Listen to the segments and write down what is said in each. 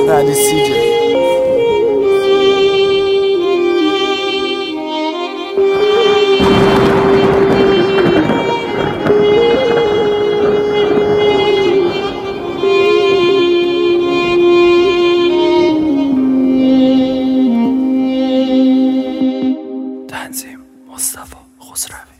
علی سیجه. تنظیم مصطفی خسروی.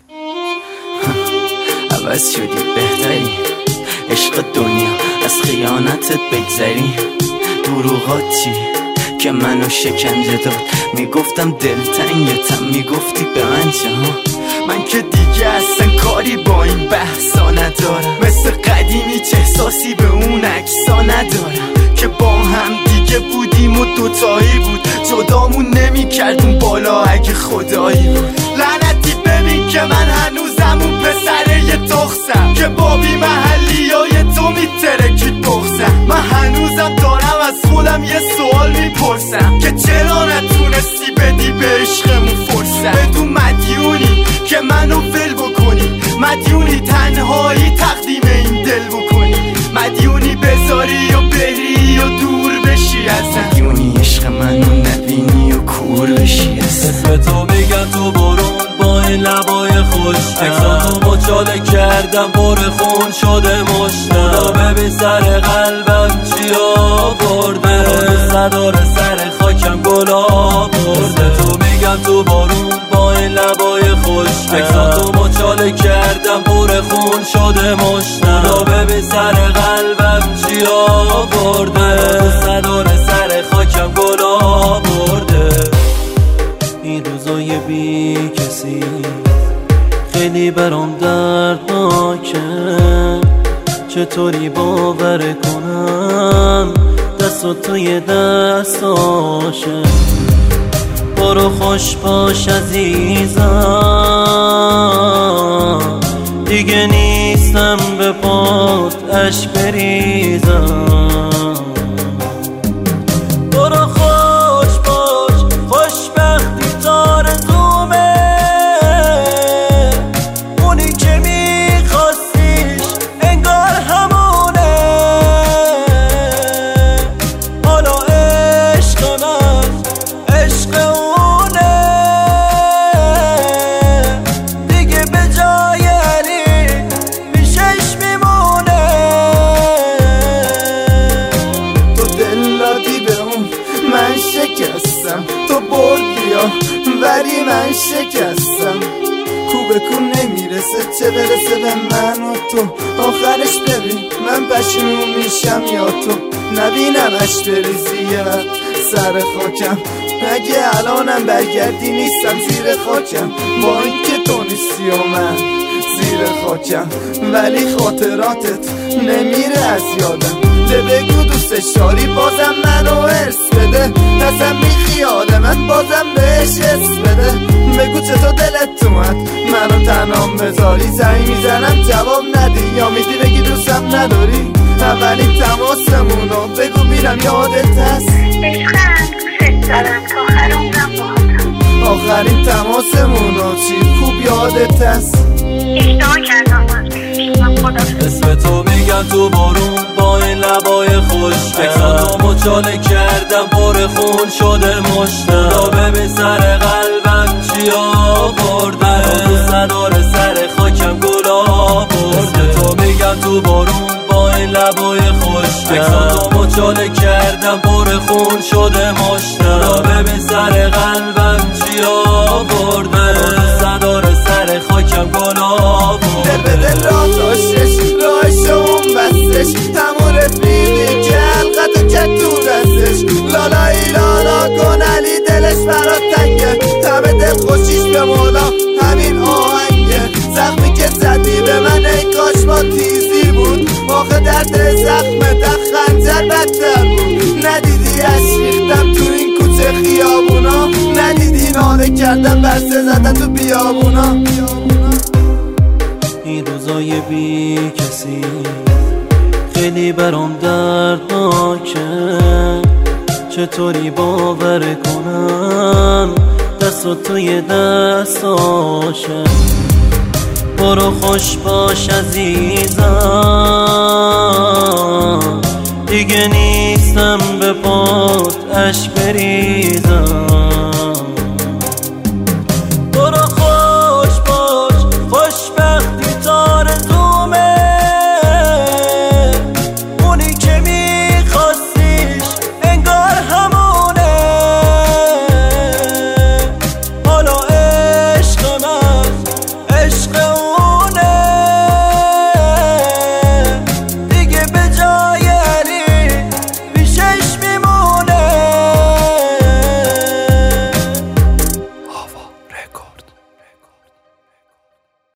عوض شدی بهتری، عشق دنیا از خیانتت بگذری. دروغاتی که منو شکنجه داد، میگفتم دلتنگتم، میگفتی به من جهان. من که دیگه اصلا کاری با این بحثا ندارم، مثل قدیمی چه احساسی به اون عکسا ندارم که با هم دیگه بودیم و دوتایی بود، جدامون نمی کردون بالا اگه خدایی بود. لعنتی ببین که من هنوزم اون پسره یه تخصم که بابی محلی های تو میترکید بغزم. من هنوزم دارم از خودم یه سوال میپرسم که چرا نتونستی بدی به عشقمون فرصت. بدون مدیونی که منو ول بکنی، مدیونی تنهایی تقدیم این دل بکنی، مدیونی بذاری و بری و دور بشی ازم، مدیونی عشق منو نبینی و کور بشی ازم. اسم تو میگن تو برون با این لبای خوش، عکساتو مچاله کردم پر خون شده مشتم. خدا ببین سر قلبم چی آورده، صدار سر خاکم گل آورده. تو میگم تو بارون با این لبای خوش، عکساتو مچاله کردم پر خون شده مشتم. خدا ببین سر قلبم چی آورده، صدار سر خاکم گل آورده. این روزای بی کسی خیلی برام دردناکه، چطوری باور کنم دست توی دستاشه. برو خوش باش عزیزم، دیگه نیستم به پات اشک بریزم. برو خوش باش، خوشبختی تارزومه، اونی که میخواستیش انگار همونه. حالا عشق من عشق اونه، دیگه به جای علی پیشش میمونه. تو دل دادی به اون، من شکستم، تو بردی ولی من شکستم. کوبه کن نمیرسه چه برسه به من و تو، آخرش ببین من پشیمون میشم یا تو نبینمش بریزی یه وقت سر خاکم. اگه الانم برگردی نیستم زیر خاکم، با اینکه تو نیستی و من زیر خاکم، ولی خاطراتت نمیره از یادم. ده بگو دوستش داری بازم منو ارث بده، ازم بیخیال من بازم بهش حس بده. بگو چطور دلت اومد منو تنهام بذاری، زنگ میزنم جواب ندی یا میدی بگی دوستم نداری. اولین تماسمونو بگو میرم یادت هست، عشقم دوست دارم تا آخر عمرم باهاتم. آخرین تماسمونو چی خوب یادت هست. اشتباه کردم من خدا. اسم تو میگم تو بارون با این لبای خوش، عکساتو مچاله کردم پر خون شده مشتم. خدا ببین سر قلبم چی آورده، صدار سر خاکم گل آورده. تو میگم تو بارون با این لبای خوش، عکساتو مچاله کردم پر خون شده مشتم. خدا ببین سر قلبم چی آورده، صدار سر خاکم گل آورده. دل به دل راه داشتش، راهش اون بستش، همون رفیقی که حلقتو کت تو دستش. لالایی لالا کن علی دلش برات تنگه، همه دل خوشیش به مولا همین آهنگه. زخمی که زدی به من ای کاش با تیزی بود، آخه درد زخم در خنجر بدتر بود. ندیدی عشق ریختم تو این کوچه خیابونا، ندیدی ناله کردم بسته زدن تو بیابونا. این روزای بی کسی خیلی برام دردناکه، چطوری باور کنم دست توی دستاشه. برو خوش باش عزیزم، دیگه نیستم به پات عشق بریزم.